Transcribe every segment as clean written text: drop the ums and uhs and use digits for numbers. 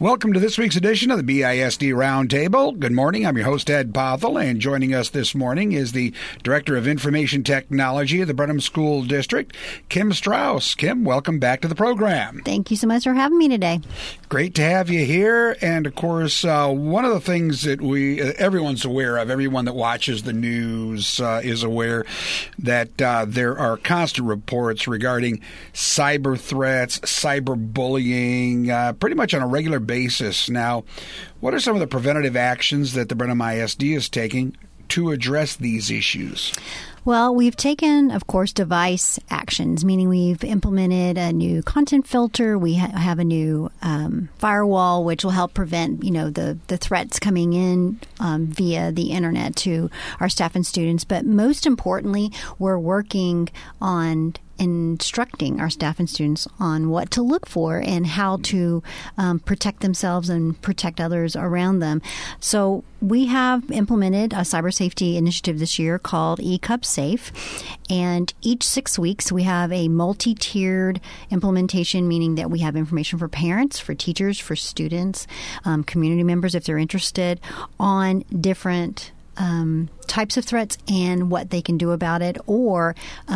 Welcome to this week's edition of the BISD Roundtable. Good morning. I'm your host, Ed Pothel, and joining us this morning is the Director of Information Technology of the Brenham School District, Kim Strauss. Kim, welcome back to the program. Thank you so much for having me today. Great to have you here. And, of course, one of the things that everyone's aware of, everyone that watches the news is aware that there are constant reports regarding cyber threats, cyberbullying, pretty much on a regular basis. Now, what are some of the preventative actions that the Brenham ISD is taking to address these issues? Well, we've taken, of course, device actions, meaning we've implemented a new content filter. We have a new firewall, which will help prevent, the threats coming in via the internet to our staff and students. But most importantly, we're working on instructing our staff and students on what to look for and how to protect themselves and protect others around them. So we have implemented a cyber safety initiative this year called eCub Safe. And each 6 weeks, we have a multi-tiered implementation, meaning that we have information for parents, for teachers, for students, community members, if they're interested, on different types of threats and what they can do about it, or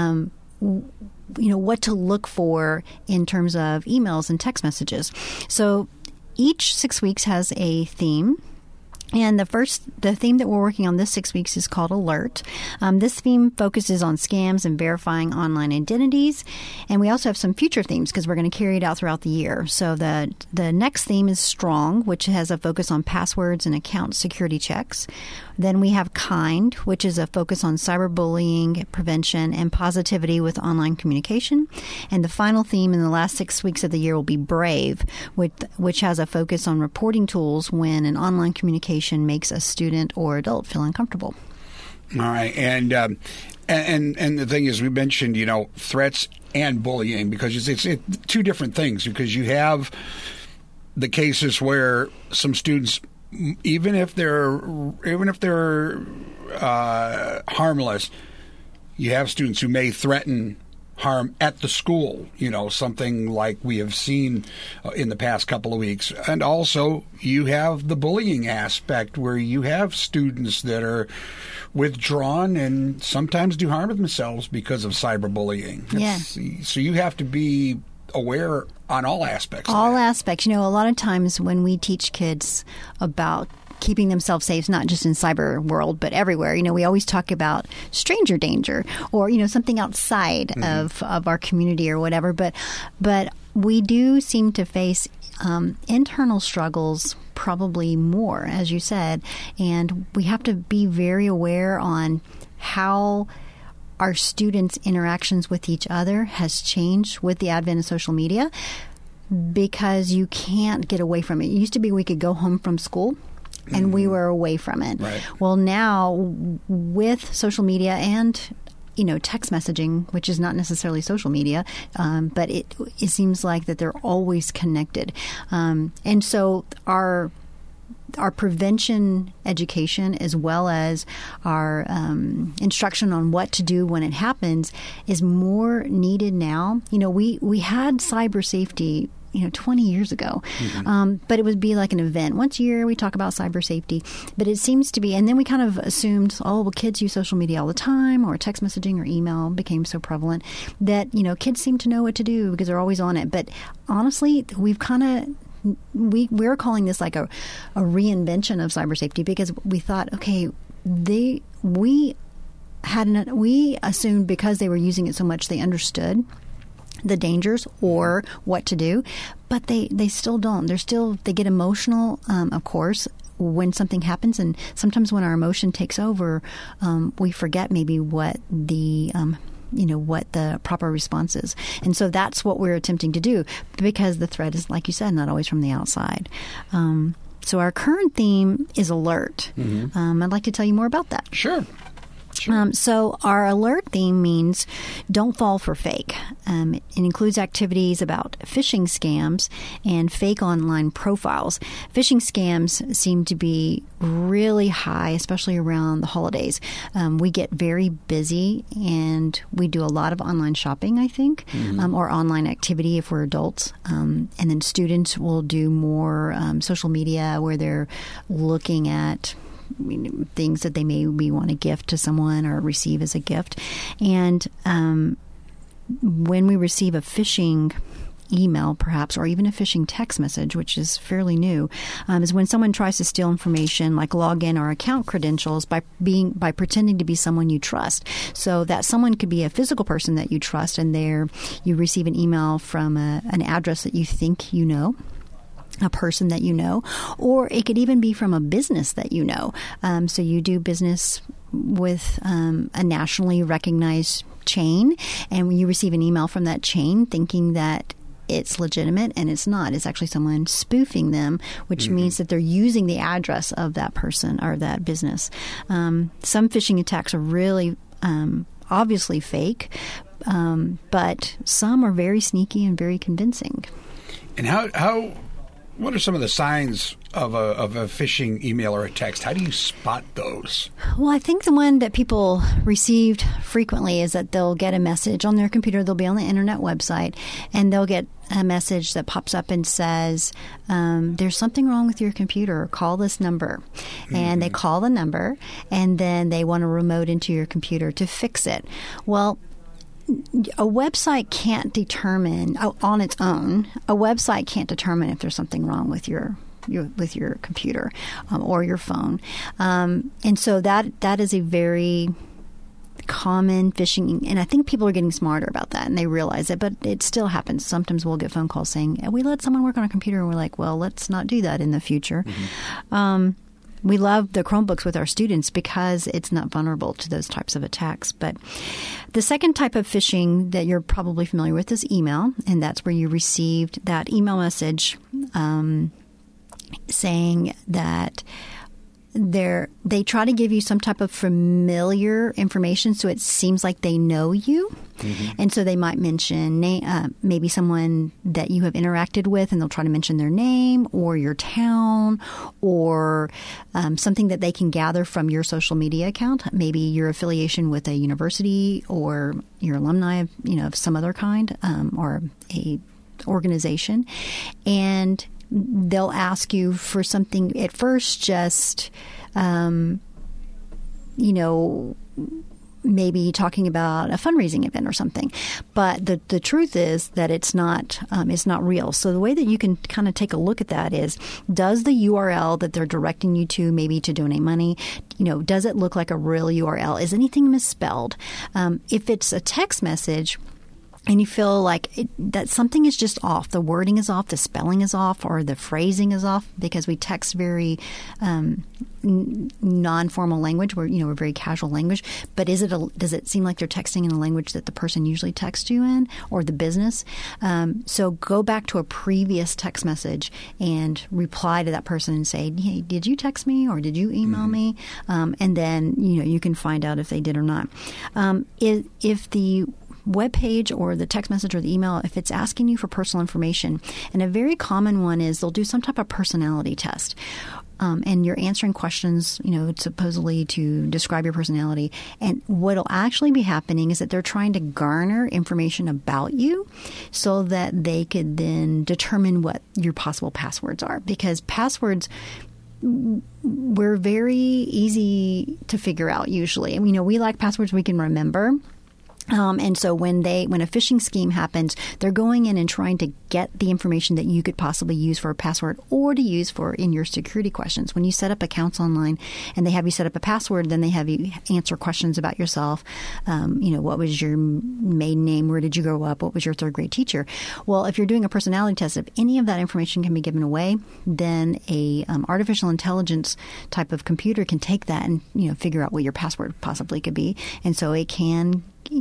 what to look for in terms of emails and text messages. So each 6 weeks has a theme. And the theme that we're working on this 6 weeks is called Alert. This theme focuses on scams and verifying online identities. And we also have some future themes because we're going to carry it out throughout the year. So the next theme is Strong, which has a focus on passwords and account security checks. Then we have Kind, which is a focus on cyberbullying prevention and positivity with online communication. And the final theme in the last 6 weeks of the year will be Brave, which has a focus on reporting tools when an online communication makes a student or adult feel uncomfortable. All right. And the thing is, we mentioned, threats and bullying because it's two different things, because you have the cases where some students, even if they're harmless, you have students who may threaten harm at the school, something like we have seen in the past couple of weeks. And also you have the bullying aspect where you have students that are withdrawn and sometimes do harm to themselves because of cyberbullying. Yeah. So you have to be aware on all aspects. All aspects. A lot of times when we teach kids about keeping themselves safe, not just in cyber world, but everywhere. We always talk about stranger danger or, something outside of our community or whatever. But we do seem to face internal struggles probably more, as you said. And we have to be very aware on how our students' interactions with each other has changed with the advent of social media, because you can't get away from it. It used to be we could go home from school and we were away from it. Right. Well, now with social media and text messaging, which is not necessarily social media, but it seems like that they're always connected, and so our prevention education, as well as our instruction on what to do when it happens, is more needed now. We had cyber safety 20 years ago. But it would be like an event. Once a year, we talk about cyber safety. But it seems to be, and then we kind of assumed, kids use social media all the time, or text messaging or email became so prevalent that, kids seem to know what to do because they're always on it. But honestly, we've kind of, we're calling this like a reinvention of cyber safety, because we thought, okay, we assumed because they were using it so much, they understood the dangers or what to do, but they still don't. They get emotional, of course, when something happens, and sometimes when our emotion takes over, we forget maybe what the proper response is. And so that's what we're attempting to do, because the threat is, like you said, not always from the outside. So our current theme is Alert. I'd like to tell you more about that. Sure. Sure. So our alert theme means don't fall for fake. It includes activities about phishing scams and fake online profiles. Phishing scams seem to be really high, especially around the holidays. We get very busy and we do a lot of online shopping, I think, or online activity if we're adults. And then students will do more social media where they're looking at things that they maybe want to gift to someone or receive as a gift. And when we receive a phishing email, perhaps, or even a phishing text message, which is fairly new, is when someone tries to steal information like login or account credentials by pretending to be someone you trust. So that someone could be a physical person that you trust, and you receive an email from an address that you think you know, a person that you know, or it could even be from a business that you know. So you do business with a nationally recognized chain, and when you receive an email from that chain thinking that it's legitimate, and it's not. It's actually someone spoofing them, which means that they're using the address of that person or that business. Some phishing attacks are really obviously fake, but some are very sneaky and very convincing. And what are some of the signs of a phishing email or a text? How do you spot those? Well, I think the one that people received frequently is that they'll get a message on their computer. They'll be on the internet website, and they'll get a message that pops up and says, there's something wrong with your computer. Call this number. And they call the number, and then they want to remote into your computer to fix it. Well, a website can't determine on its own. A website can't determine if there's something wrong with your computer or your phone, and so that is a very common phishing. And I think people are getting smarter about that, and they realize it. But it still happens. Sometimes we'll get phone calls saying, "We let someone work on a computer," and we're like, "Well, let's not do that in the future." We love the Chromebooks with our students because it's not vulnerable to those types of attacks. But the second type of phishing that you're probably familiar with is email, and that's where you received that email message saying that they try to give you some type of familiar information, so it seems like they know you. And so they might mention maybe someone that you have interacted with, and they'll try to mention their name or your town or something that they can gather from your social media account, maybe your affiliation with a university or your alumni of some other kind, or a organization. And they'll ask you for something at first, just, maybe talking about a fundraising event or something. But the truth is that it's not real. So the way that you can kind of take a look at that is, does the URL that they're directing you to, maybe to donate money, does it look like a real URL? Is anything misspelled? If it's a text message, and you feel like that something is just off, the wording is off, the spelling is off, or the phrasing is off, because we text very non-formal language, we're very casual language. But does it seem like they're texting in a language that the person usually texts you in, or the business? So go back to a previous text message and reply to that person and say, "Hey, did you text me or did you email me?" And then you can find out if they did or not. If the web page or the text message or the email, if it's asking you for personal information, and a very common one is they'll do some type of personality test. And you're answering questions, supposedly to describe your personality. And what'll actually be happening is that they're trying to garner information about you so that they could then determine what your possible passwords are. Because passwords, we're very easy to figure out usually. We like passwords we can remember. And so when a phishing scheme happens, they're going in and trying to get the information that you could possibly use for a password or to use for in your security questions. When you set up accounts online and they have you set up a password, then they have you answer questions about yourself. What was your maiden name? Where did you grow up? What was your third grade teacher? Well, if you're doing a personality test, if any of that information can be given away, then a artificial intelligence type of computer can take that and figure out what your password possibly could be. And so it can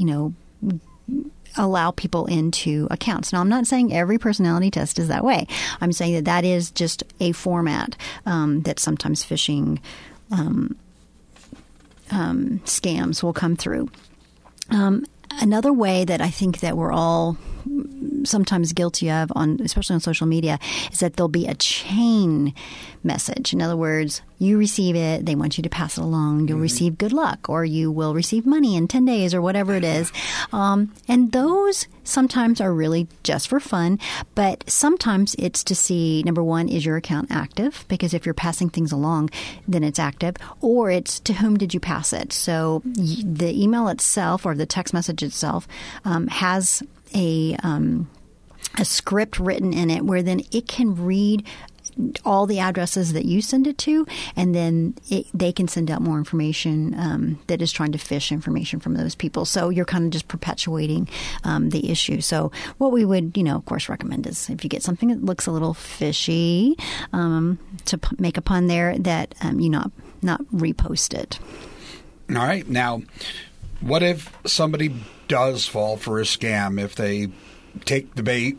allow people into accounts. Now, I'm not saying every personality test is that way. I'm saying that is just a format that sometimes phishing scams will come through. Another way that I think that we're all sometimes guilty of, especially on social media, is that there'll be a chain message. In other words, you receive it, they want you to pass it along. You'll receive good luck, or you will receive money in 10 days, or whatever it is. And those sometimes are really just for fun, but sometimes it's to see, number one, is your account active? Because if you're passing things along, then it's active. Or it's to whom did you pass it? So the email itself or the text message itself has a script written in it where then it can read all the addresses that you send it to, and then they can send out more information that is trying to fish information from those people. So you're kind of just perpetuating the issue. So what we would, of course, recommend is if you get something that looks a little fishy, to make a pun there, that you not repost it. All right. Now, what if somebody does fall for a scam? If they take the bait,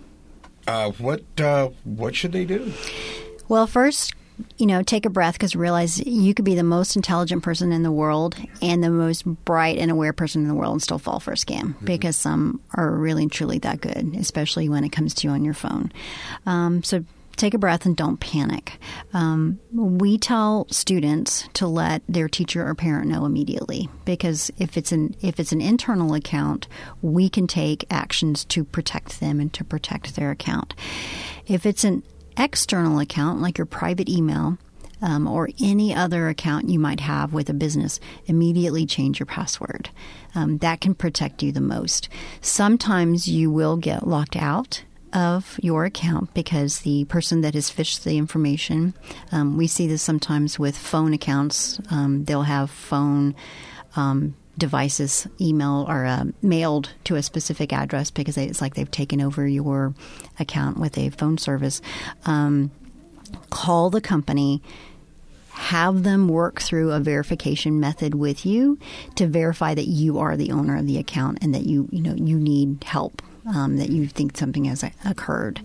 what should they do? Well, first, take a breath, because realize you could be the most intelligent person in the world and the most bright and aware person in the world and still fall for a scam, because some are really and truly that good, especially when it comes to you on your phone. So take a breath and don't panic. We tell students to let their teacher or parent know immediately, because if it's an internal account, we can take actions to protect them and to protect their account. If it's an external account, like your private email, or any other account you might have with a business, immediately change your password. That can protect you the most. Sometimes you will get locked out of your account because the person that has phished the information, we see this sometimes with phone accounts. They'll have phone devices email or mailed to a specific address because it's like they've taken over your account with a phone service. Call the company, have them work through a verification method with you to verify that you are the owner of the account and that you need help, that you think something has occurred.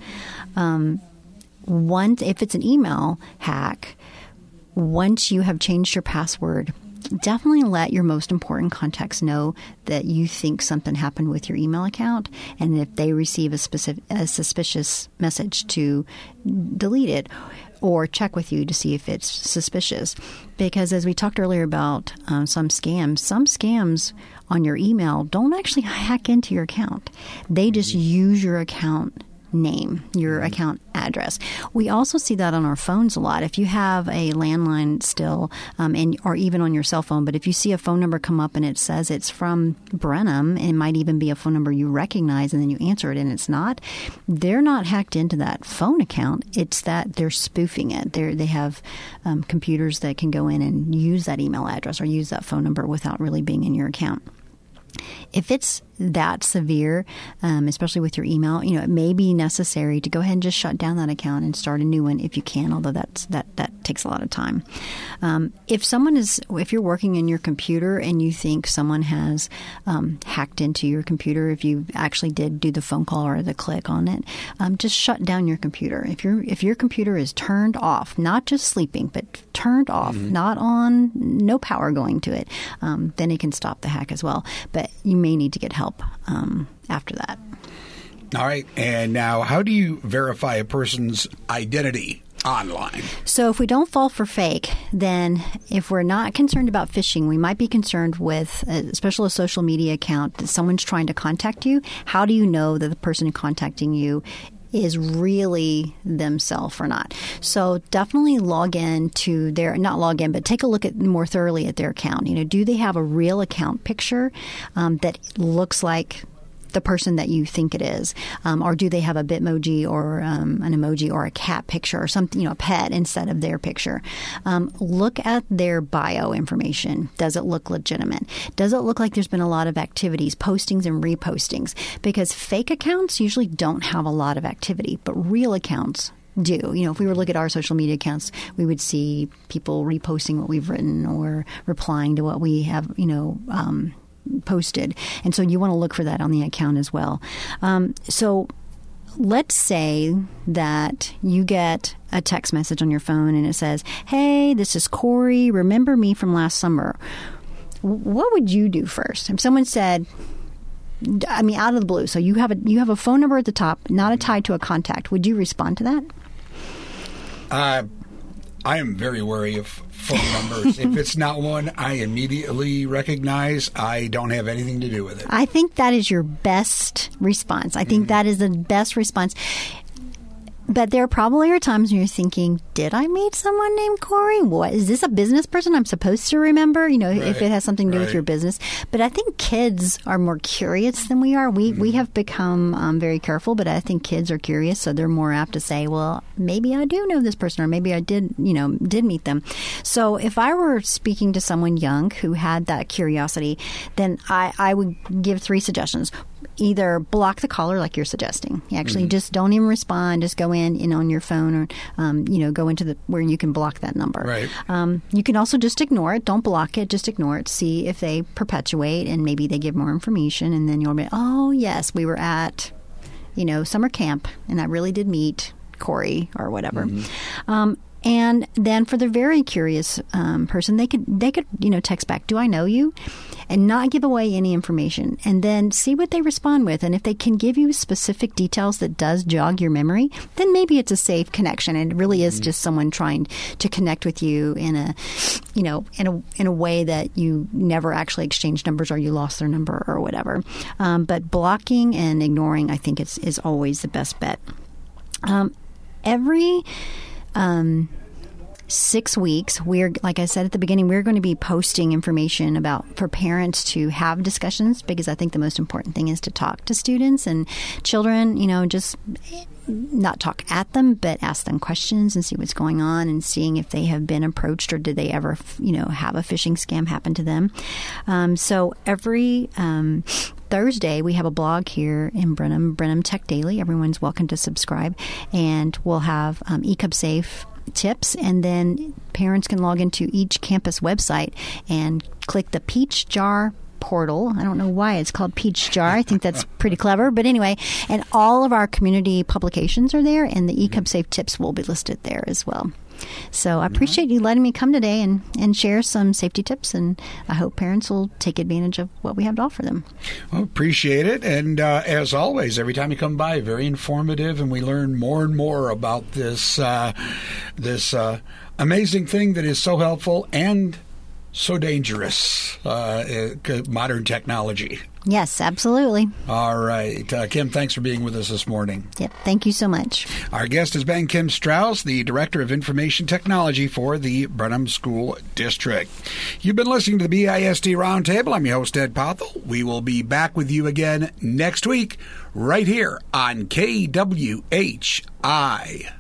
If it's an email hack, once you have changed your password, definitely let your most important contacts know that you think something happened with your email account, and if they receive a suspicious message, to delete it or check with you to see if it's suspicious. Because as we talked earlier about some scams on your email don't actually hack into your account. They just use your account name, your account address. We also see that on our phones a lot. If you have a landline still, or even on your cell phone, but if you see a phone number come up and it says it's from Brenham, it might even be a phone number you recognize, and then you answer it and it's not, they're not hacked into that phone account. It's that they're spoofing it. They have computers that can go in and use that email address or use that phone number without really being in your account. If it's that severe, especially with your email, it may be necessary to go ahead and just shut down that account and start a new one if you can, although that takes a lot of time. If you're working in your computer and you think someone has hacked into your computer, if you actually did do the phone call or the click on it, just shut down your computer. If your computer is turned off, not just sleeping, but turned off, not on, no power going to it, then it can stop the hack as well. But you may need to get help after that. All right. And now, how do you verify a person's identity online? So if we don't fall for fake, then if we're not concerned about phishing, we might be concerned with, especially a social media account, that someone's trying to contact you. How do you know that the person contacting you is really themselves or not? So definitely log in to but take a look at more thoroughly at their account. Do they have a real account picture that looks like the person that you think it is? Or do they have a Bitmoji or an emoji or a cat picture or something, a pet instead of their picture? Look at their bio information. Does it look legitimate? Does it look like there's been a lot of activities, postings and repostings? Because fake accounts usually don't have a lot of activity, but real accounts do. If we were to look at our social media accounts, we would see people reposting what we've written or replying to what we have, posted. And so you want to look for that on the account as well. So let's say that you get a text message on your phone and it says, "Hey, this is Corey. Remember me from last summer?" what would you do first? If someone said, I mean, out of the blue, so you have a phone number at the top, not tied to a contact, would you respond to that? I am very wary of phone numbers. If it's not one I immediately recognize, I don't have anything to do with it. I think that is your best response. I think that is the best response. But there probably are times when you're thinking, did I meet someone named Corey? What is this, a business person I'm supposed to remember? You know, if it has something to do with your business. But I think kids are more curious than we are. We have become very careful, but I think kids are curious, so they're more apt to say, well, maybe I do know this person, or maybe I did meet them. So if I were speaking to someone young who had that curiosity, then I would give 3 suggestions. Either block the caller like you're suggesting. Actually, just don't even respond. Just go in on your phone, or go into where you can block that number. Right. You can also just ignore it. Don't block it. Just ignore it. See if they perpetuate, and maybe they give more information, and then you'll be, oh yes, we were at summer camp, and I really did meet Corey or whatever. And then for the very curious person, they could text back, do I know you? And not give away any information, and then see what they respond with. And if they can give you specific details that does jog your memory, then maybe it's a safe connection, and it really is just someone trying to connect with you in a way that you never actually exchanged numbers, or you lost their number or whatever. But blocking and ignoring, I think, is always the best bet. Every 6 weeks, like I said at the beginning, we're going to be posting information for parents to have discussions, because I think the most important thing is to talk to students and children, just not talk at them, but ask them questions and see what's going on, and seeing if they have been approached, or did they ever, have a phishing scam happen to them. So every Thursday, we have a blog here in Brenham Tech Daily. Everyone's welcome to subscribe, and we'll have eCupSafe tips, and then parents can log into each campus website and click the Peach Jar portal. I don't know why it's called Peach Jar. I think that's pretty clever. But anyway, and all of our community publications are there, and the eCupSafe tips will be listed there as well. So I appreciate you letting me come today and share some safety tips, and I hope parents will take advantage of what we have to offer them. Well, appreciate it. And as always, every time you come by, very informative, and we learn more and more about this amazing thing that is so helpful and so dangerous, modern technology. Yes, absolutely. All right. Kim, thanks for being with us this morning. Yep. Thank you so much. Our guest has been Kim Strauss, the Director of Information Technology for the Brenham School District. You've been listening to the BISD Roundtable. I'm your host, Ed Pothel. We will be back with you again next week right here on KWHI.